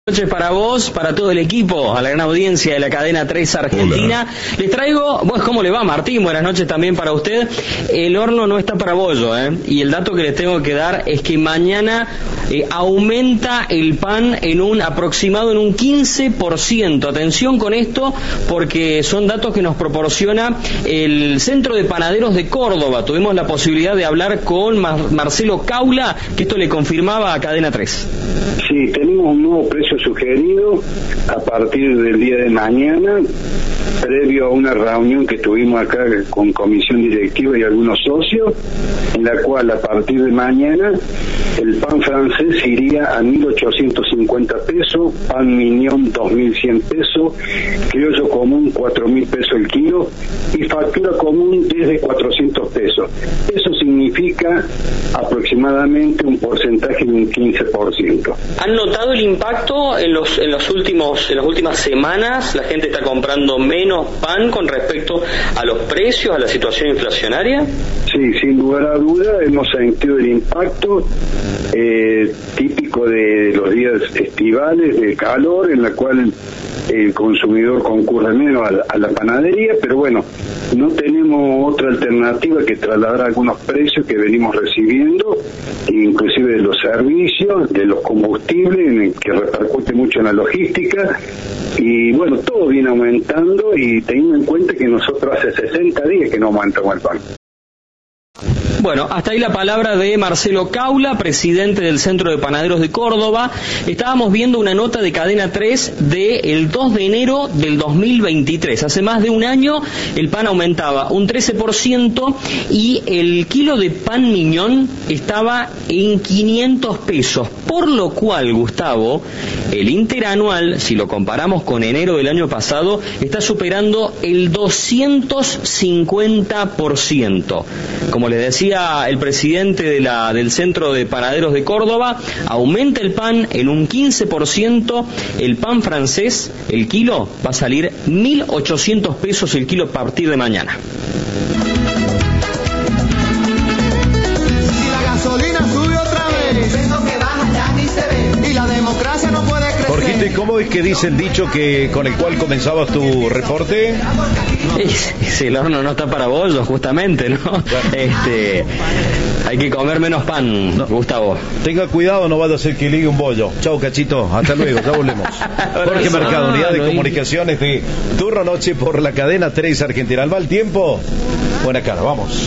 Noches para vos, para todo el equipo, a la gran audiencia de la cadena 3 Argentina. Hola. Les traigo, ¿cómo le va, Martín? Buenas noches también para usted. El horno no está para bollo, y el dato que les tengo que dar es que mañana aumenta el pan en un 15%. Atención con esto, porque son datos que nos proporciona el Centro de Panaderos de Córdoba. Tuvimos la posibilidad de hablar con Marcelo Caula, que esto le confirmaba a Cadena 3. Sí, tenemos un nuevo precio sugerido a partir del día de mañana, previo a una reunión que tuvimos acá con comisión directiva y algunos socios, en la cual a partir de mañana el pan francés iría a 1.850 pesos, pan mignon 2.100 pesos, criollo común 4.000 pesos el kilo y factura común desde 400 pesos. Eso significa aproximadamente un porcentaje de un 15%. ¿Han notado el impacto en las últimas semanas? ¿La gente está comprando menos pan con respecto a los precios, a la situación inflacionaria? Sí, sin lugar a duda hemos sentido el impacto típico de los días estivales, de calor, en la cual el consumidor concurre menos a la panadería, pero bueno, no tenemos otra alternativa que trasladar algunos precios que venimos recibiendo, inclusive de los servicios, de los combustibles, que repercute mucho en la logística, y bueno, todo viene aumentando, y teniendo en cuenta que nosotros hace 60 días que no aumentamos el pan. Bueno, hasta ahí la palabra de Marcelo Caula, presidente del Centro de Panaderos de Córdoba. Estábamos viendo una nota de Cadena 3 del 2 de enero del 2023. Hace más de un año el pan aumentaba un 13% y el kilo de pan mignon estaba en 500 pesos. Por lo cual, Gustavo, el interanual, si lo comparamos con enero del año pasado, está superando el 250%. Como les decía el presidente del Centro de Panaderos de Córdoba, aumenta el pan en un 15%, el pan francés, el kilo, va a salir 1.800 pesos el kilo a partir de mañana. Si la gasolina sube otra vez, eso que baja ya ni se ve, y la democracia no puede crecer. Jorgito, ¿y cómo es que dice el dicho con el cual comenzabas tu reporte? Si el horno no está para bollos, justamente, ¿no? Claro. Hay que comer menos pan, no. Gustavo. Tenga cuidado, no vaya a ser que ligue un bollo. Chau, Cachito, hasta luego, ya volvemos. Jorge Mercado, unidad de comunicaciones de Turno Noche por la cadena 3 Argentina. Al mal tiempo, buena cara, vamos.